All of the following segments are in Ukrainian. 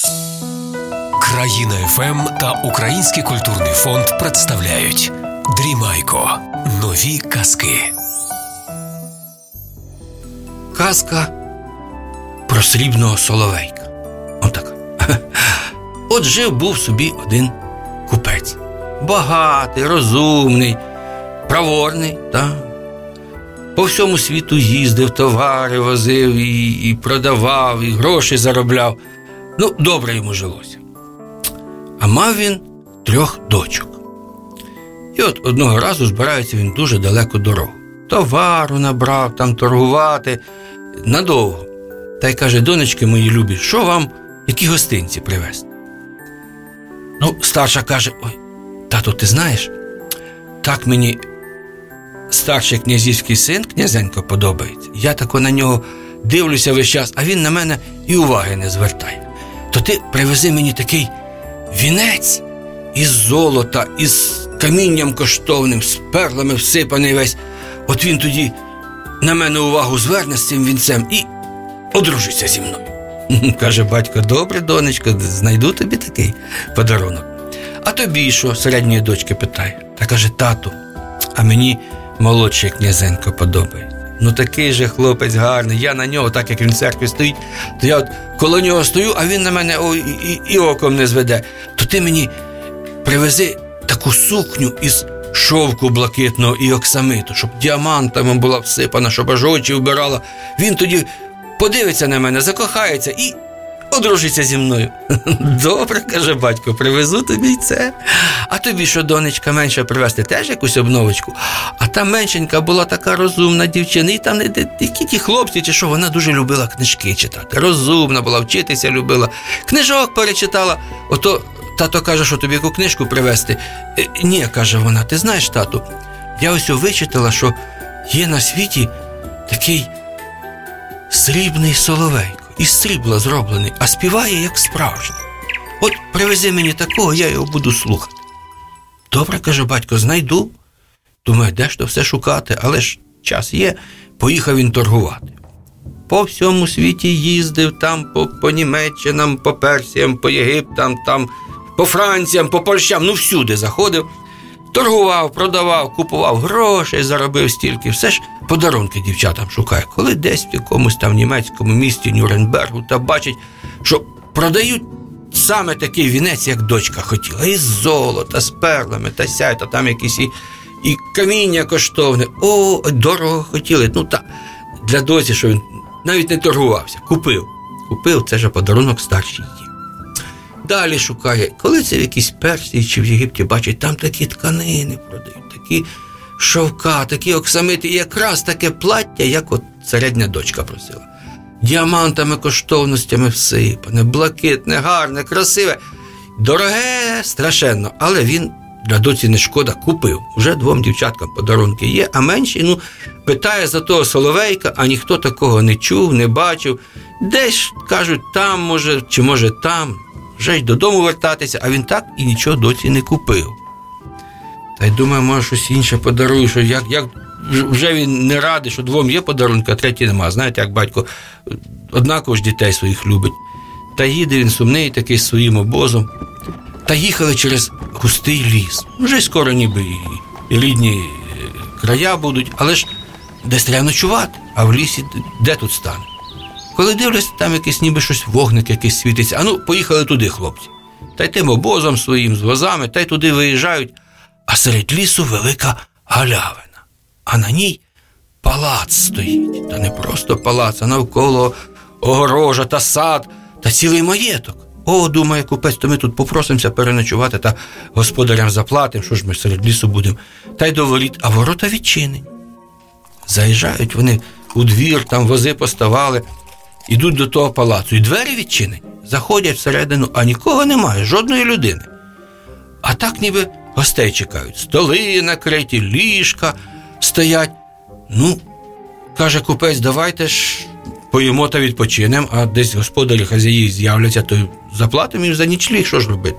Країна ФМ та Український культурний фонд представляють Дрімайко. Нові казки. Казка про срібного соловейка. Отак. От жив-був собі один купець. Багатий, розумний, праворний, та по всьому світу їздив, товари возив і продавав, і гроші заробляв. Добре йому жилося. А мав він 3 дочок. І от одного разу збирається він дуже далеку дорогу. Товару набрав, там торгувати надовго. Та й каже: донечки мої любі, що вам, які гостинці привезти? Старша каже: ой, тато, ти знаєш, так мені старший князівський син, князенько, подобається. Я тако на нього дивлюся весь час, а він на мене і уваги не звертає. То ти привези мені такий вінець із золота, із камінням коштовним, з перлами всипаний весь. От він тоді на мене увагу зверне з цим вінцем і одружиться зі мною. Каже батько: добре, донечко, знайду тобі такий подарунок. А тобі що? Середньої дочки питає. Та каже: тату, а мені молодший князенько подобається. Такий же хлопець гарний, я на нього, так як він в церкві стоїть, то я от коло нього стою, а він на мене і оком не зведе. То ти мені привези таку сукню із шовку блакитного і оксамиту, щоб діамантами була всипана, щоб аж очі вбирала. Він тоді подивиться на мене, закохається і одружиться зі мною. Добре, каже батько, привезу тобі й це. А тобі що, донечка, менше привезти? Теж якусь обновочку? А та меншенька була така розумна дівчина, і там які ті хлопці, чи що, вона дуже любила книжки читати. Розумна була, вчитися любила. Книжок перечитала. Ото тато каже, що тобі яку книжку привезти? Ні, каже вона, ти знаєш, тату, я ось вичитала, що є на світі такий срібний соловейко. Із срібла зроблений, а співає як справжній. От привези мені такого, я його буду слухати. Добре, каже батько, знайду. Думаю, де ж то все шукати, але ж час є. Поїхав він торгувати. По всьому світі їздив, там по Німеччинам, по Персіям, по Єгиптам, там по Франціям, по Польщам, всюди заходив. Торгував, продавав, купував, грошей заробив стільки. Все ж подарунки дівчатам шукає. Коли десь в якомусь там німецькому місті Нюрнбергу та бачить, що продають саме такий вінець, як дочка хотіла. Із золота, з перлами, та сяй, та там якісь і каміння коштовне. Дорого хотіли. Для доці, що він навіть не торгувався. Купив, це ж подарунок старшій її. Далі шукає, коли це в якійсь Персії чи в Єгипті бачить, там такі тканини продають, такі шовка, такі оксамити, і якраз таке плаття, як от середня дочка просила. Діамантами, коштовностями всипане, блакитне, гарне, красиве, дороге, страшенно, але він для доці не шкода, купив. Уже 2 дівчаткам подарунки є, а менші, питає за того соловейка, а ніхто такого не чув, не бачив. Десь, кажуть, там може, чи може там. Вже й додому вертатися, а він так і нічого доці не купив. Та й думаю, може щось інше подарую, що як вже він не радий, що 2 є подарунки, а 3 нема. Знаєте, як батько однаково ж дітей своїх любить. Та їде він сумний такий з своїм обозом. Та їхали через густий ліс. Вже скоро ніби і рідні края будуть, але ж десь треба ночувати, а в лісі де тут стане? Коли дивляться, там якийсь ніби щось, вогник якийсь світиться. Поїхали туди, хлопці. Та й тим обозом своїм, з возами, та й туди виїжджають. А серед лісу велика галявина. А на ній палац стоїть. Та не просто палац, а навколо огорожа та сад, та цілий маєток. Думає купець, то ми тут попросимося переночувати та господарям заплатимо, що ж ми серед лісу будемо. Та й до воріт, а ворота відчинені. Заїжджають вони у двір, там вози поставали. Ідуть до того палацу, і двері відчинені. Заходять всередину, а нікого немає, жодної людини. А так ніби гостей чекають. Столи накриті, ліжка стоять. Каже купець, давайте ж поїмо та відпочинемо, а десь господарі, хазяї з'являться, то заплатимо їм за нічліг, що ж робити?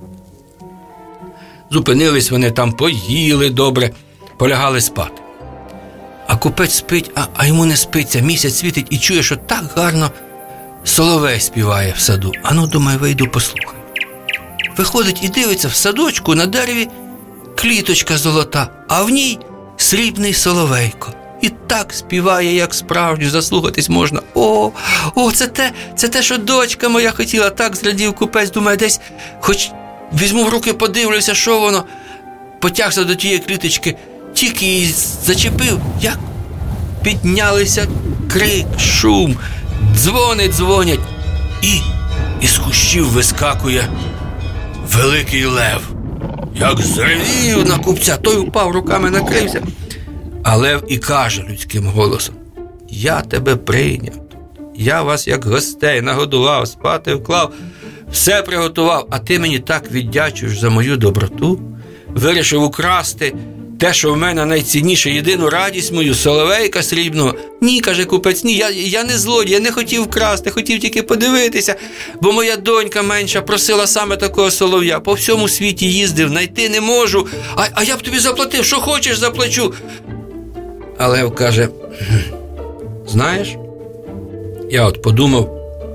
Зупинились вони там, поїли добре, полягали спати. А купець спить, а йому не спиться, місяць світить і чує, що так гарно соловей співає в саду. А ну, думаю, вийду послухаю. Виходить і дивиться, в садочку на дереві кліточка золота, а в ній срібний соловейко. І так співає, як справжній, заслухатись можна. Це те, що дочка моя хотіла. Так зрадів купець, думає, десь хоч візьму в руки, подивлюся, що воно. Потягся до тієї кліточки, тільки її зачепив, як піднялися крик, шум, дзвони дзвонять. І із кущів вискакує великий лев. Як зревів на купця, той упав, руками накрився. А лев і каже людським голосом: я тебе прийняв, я вас як гостей нагодував, спати вклав, все приготував, а ти мені так віддячуєш за мою доброту, вирішив украсти те, що в мене найцінніше, єдину радість мою, соловейка срібного. Ні, каже купець, ні, я не злодій, я не хотів красти, хотів тільки подивитися, бо моя донька менша просила саме такого солов'я, по всьому світі їздив, знайти не можу, а я б тобі заплатив, що хочеш, заплачу. А лев каже: знаєш, я от подумав,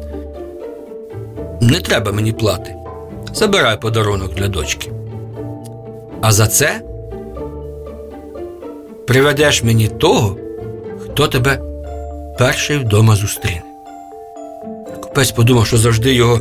не треба мені плати, забирай подарунок для дочки. А за це приведеш мені того, хто тебе перший вдома зустріне. Купець подумав, що завжди його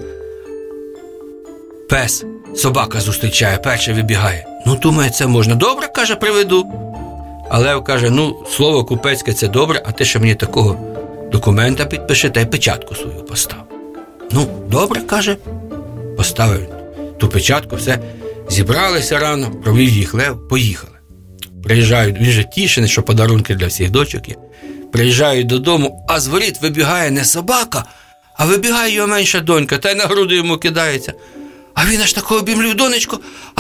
пес, собака зустрічає, перший вибігає. Ну, думає, це можна. Добре, каже, приведу. А лев каже: ну, слово купецьке – це добре, а ти ще мені такого документа підпиши та й печатку свою постав. Ну, добре, каже, поставив ту печатку, все. Зібралися рано, провів їх лев, поїхали. Приїжджають, він же тішений, що подарунки для всіх дочок є. Приїжджають додому, а з воріт вибігає не собака, а вибігає його менша донька, та й на груди йому кидається. А він аж такого обімлів: донечко,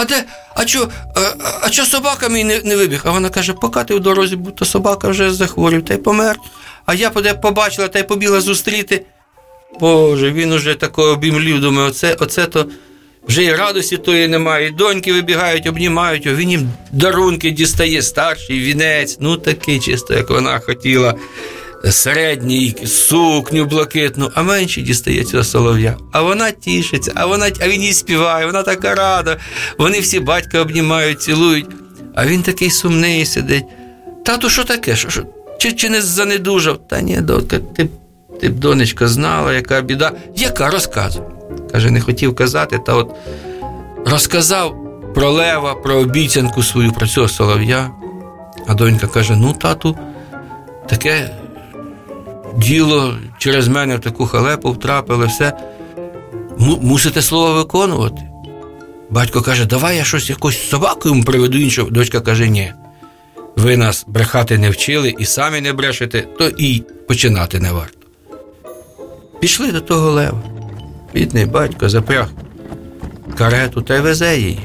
а чо собака мій не вибіг? А вона каже: поки ти в дорозі був, то собака вже захворів та й помер. А я побачила та й побігла зустріти. Боже, він уже такого обімлів, думаю, оце то вже і радості тої немає, і доньки вибігають, обнімають його, він їм дарунки дістає, старший вінець, ну такий чисто, як вона хотіла, середній, сукню блакитну, а менший дістає цього солов'я. А вона тішиться, а він їй співає, вона така рада, вони всі батька обнімають, цілують, а він такий сумний сидить. Тату, що таке? Чи не занедужав? Та ні, дочка, ти б, донечка, знала, яка біда. Яка? Розказуй. Каже, не хотів казати, та от розказав про лева, про обіцянку свою, про цього солов'я. А донька каже: ну, тату, таке діло через мене в таку халепу втрапили, все. Мусите слово виконувати. Батько каже: давай я щось, якусь собаку йому приведу іншу. Дочка каже: ні, ви нас брехати не вчили і самі не брешете, то і починати не варто. Пішли до того лева. Бідний батько запряг карету та й везе її.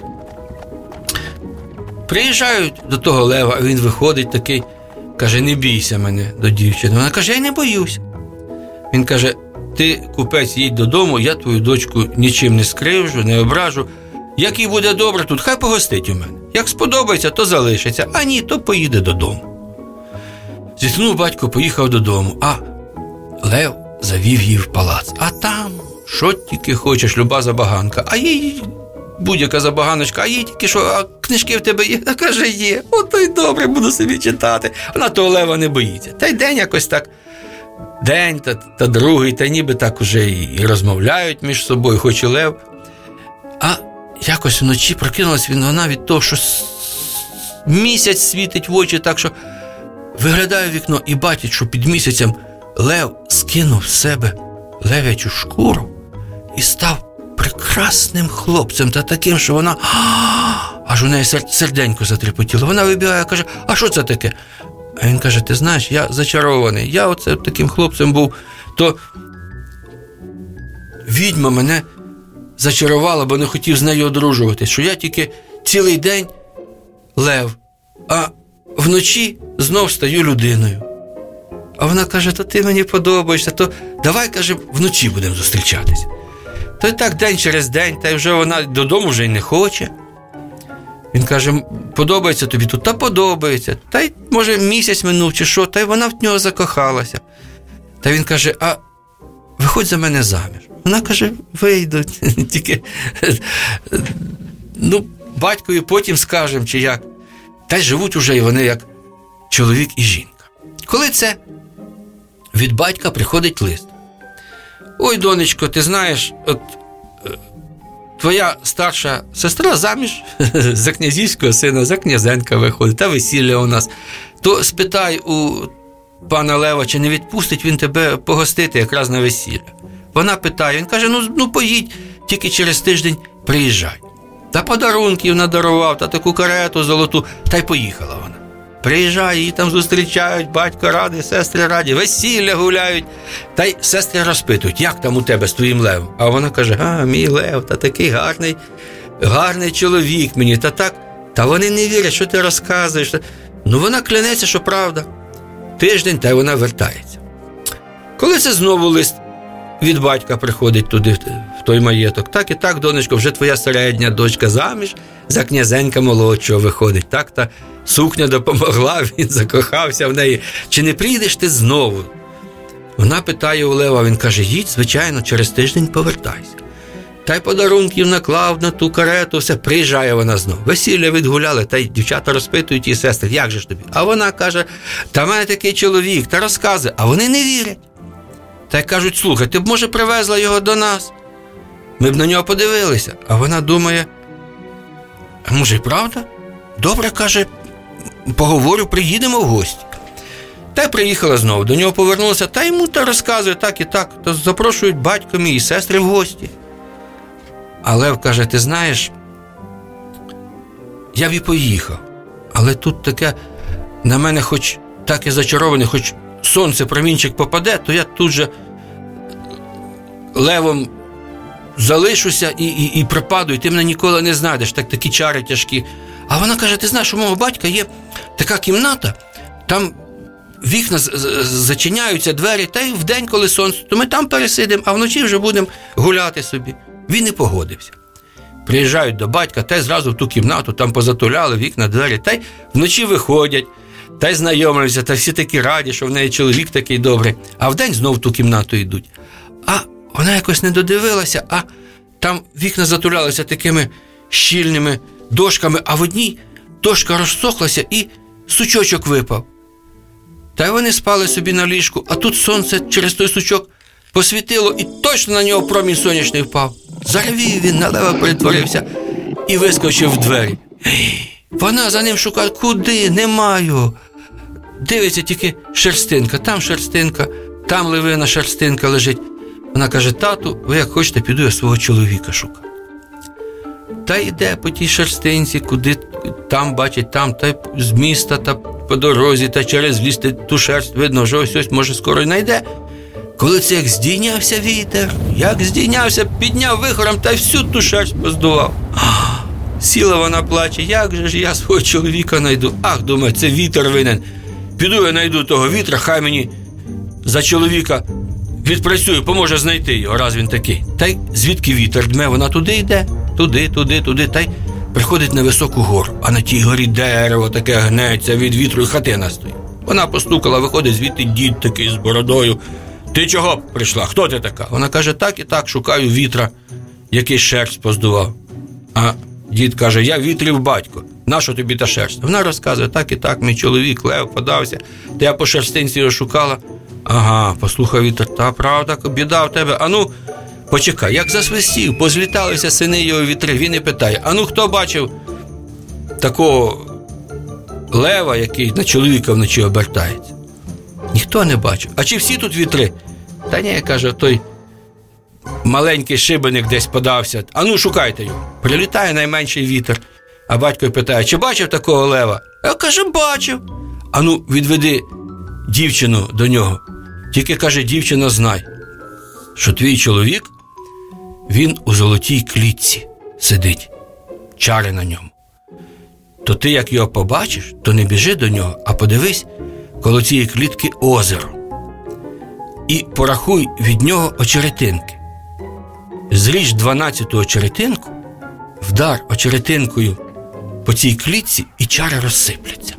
Приїжджають до того лева, а він виходить такий, каже: не бійся мене, до дівчини. Вона каже: я не боюся. Він каже: ти, купець, їдь додому, я твою дочку нічим не скривжу, не ображу. Як їй буде добре тут, хай погостить у мене. Як сподобається, то залишиться, а ні, то поїде додому. Зітхнув батько, поїхав додому, а лев завів її в палац. А там, що тільки хочеш, люба забаганка, а їй будь-яка забаганочка, а їй тільки що, а книжки в тебе є? А каже: є. Ото й добре, буду собі читати. Вона того лева не боїться. Та й день якось так, день та другий, та ніби так уже і розмовляють між собою, хоч і лев. А якось вночі прокинулась вона від того, що місяць світить в очі, так що виглядає в вікно і бачить, що під місяцем лев скинув з себе лев'ячу шкуру і став прекрасним хлопцем, та таким, що вона аж у неї серденько затрепотіло. Вона вибігає, каже: а що це таке? А він каже: ти знаєш, я зачарований, я оце таким хлопцем був, то відьма мене зачарувала, бо не хотів з нею одружуватись, що я тільки цілий день лев, а вночі знов стаю людиною. А вона каже: то ти мені подобаєшся, то давай, каже, вночі будемо зустрічатись. То й так день через день, та й вже вона додому вже й не хоче. Він каже: подобається тобі тут? Та подобається. Та й, може, місяць минув чи що, та й вона в нього закохалася. Та він каже: а виходь за мене заміж. Вона каже, вийду, тільки, батькові потім скажемо, чи як. Та й живуть уже і вони як чоловік і жінка. Коли це від батька приходить лист. Ой, донечко, ти знаєш, от твоя старша сестра заміж за князівського сина, за князенка виходить, та весілля у нас. То спитай у пана Лева, чи не відпустить він тебе погостити якраз на весілля. Вона питає, він каже, поїдь, тільки через тиждень приїжджай. Та подарунків надарував, та таку карету золоту, та й поїхала вона. Приїжджає, її там зустрічають, батько радий, сестри раді, весілля гуляють. Та й сестри розпитують, як там у тебе з твоїм Левом? А вона каже, мій Лев, та такий гарний чоловік мені, та так. Та вони не вірять, що ти розказуєш. Вона клянеться, що правда. Тиждень, та й вона вертається. Коли це знову лист від батька приходить туди, в той маєток, так і так, донечко, вже твоя середня дочка заміж за князенька молодшого виходить. Так, та сукня допомогла, він закохався в неї. Чи не прийдеш ти знову? Вона питає у Лева, він каже, їдь, звичайно, через тиждень повертайся. Та й подарунків наклав на ту карету, все, приїжджає вона знову. Весілля відгуляли, та й дівчата розпитують її сестри, як же ж тобі? А вона каже, та в мене такий чоловік, та розказує, а вони не вірять. Та й кажуть, слухай, ти б, може, привезла його до нас? Ми б на нього подивилися. А вона думає, а може й правда? Добре, каже, поговорю, приїдемо в гості. Та й приїхала знову, до нього повернулася, та йому та розказує так і так, то запрошують батько мій і сестри в гості. А Лев каже, ти знаєш, я б і поїхав, але тут таке, на мене хоч так і зачарований, хоч сонце промінчик попаде, то я тут же Левом залишуся і припаду, і ти мене ніколи не знайдеш, такі чари тяжкі. А вона каже, ти знаєш, у мого батька є така кімната, там вікна зачиняються, двері, та й вдень, коли сонце, то ми там пересидимо, а вночі вже будемо гуляти собі. Він і погодився. Приїжджають до батька, та й зразу в ту кімнату, там позатуляли вікна, двері, та й вночі виходять, та й знайомляться, та всі такі раді, що в неї чоловік такий добрий, а вдень знов в ту кімнату йдуть. А вона якось не додивилася, а там вікна затулялися такими щільними дошками, а в одній дошка розсохлася і сучочок випав. Та й вони спали собі на ліжку, а тут сонце через той сучок посвітило і точно на нього промінь сонячний впав. Заревів він, на Лева перетворився і вискочив в двері. Вона за ним шукає, куди, немає. Дивиться тільки шерстинка, там левина шерстинка лежить. Вона каже, тату, ви як хочете, піду я свого чоловіка шукати. Та йде по тій шерстинці, куди там бачить, там, та з міста, та по дорозі, та через ліс, ту шерсть, видно, що ось може скоро й знайде. Коли це як здійнявся вітер, підняв вихором та всю ту шерсть поздував. Сіла вона, плаче, як же ж я свого чоловіка знайду? Ах, думаю, це вітер винен. Піду я знайду того вітра, хай мені за чоловіка відпрацює, поможе знайти його, раз він такий. Та й звідки вітер дме, вона туди йде, туди, та й приходить на високу гору, а на тій горі дерево таке гнеться від вітру і хатина стоїть. Вона постукала, виходить звідти дід такий з бородою. Ти чого прийшла? Хто ти така? Вона каже, так і так, шукаю вітра, який шерсть поздував. А дід каже, я вітрів батько, нащо тобі та шерсть? Вона розказує, так і так, мій чоловік Лев подався, та я по шерстинці його шукала. Ага, послухай вітер, та правда, біда в тебе. Ану, почекай, як засвистів, позліталися сини його вітри, він і питає, ану, хто бачив такого Лева, який на чоловіка вночі обертається? Ніхто не бачив. А чи всі тут вітри? Та ні, каже, той маленький шибеник десь подався. Ану, шукайте його. Прилітає найменший вітер. А батько питає, чи бачив такого Лева? А каже, бачив. Ану, відведи дівчину до нього. Тільки, каже, дівчина, знай, що твій чоловік, він у золотій клітці сидить. Чари на ньому. То ти, як його побачиш, то не біжи до нього, а подивись, коло цієї клітки озеро. І порахуй від нього очеретинки. Зріж 12-ту очеретинку, вдар очеретинкою по цій клітці, і чари розсипляться.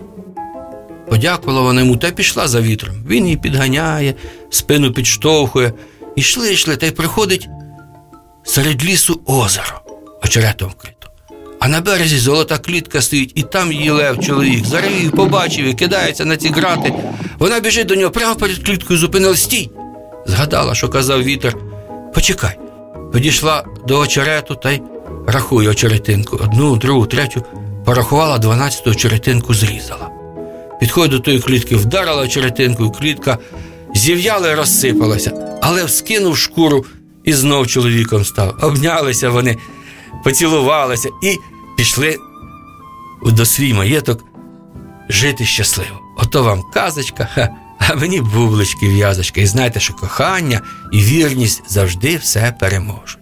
Подякувала вона йому та пішла за вітром. Він її підганяє, спину підштовхує, Йшли, та й приходить серед лісу озеро, очеретом вкрито. А на березі золота клітка стоїть, і там її лев чоловік. Заревів, побачив і кидається на ці грати. Вона біжить до нього прямо перед кліткою, зупинилась. Стій! Згадала, що казав вітер. Почекай. Підійшла до очерету та й рахує очеретинку. 1, 2, 3. Порахувала, 12-ту очеретинку зрізала. Підходить до тої клітки, вдарила очеретинку, і клітка зів'яла і розсипалася. А лев скинув шкуру і знов чоловіком став. Обнялися вони, поцілувалися і пішли до свій маєток жити щасливо. Ото вам казочка, а мені бублички, в'язочка. І знаєте, що кохання і вірність завжди все переможуть.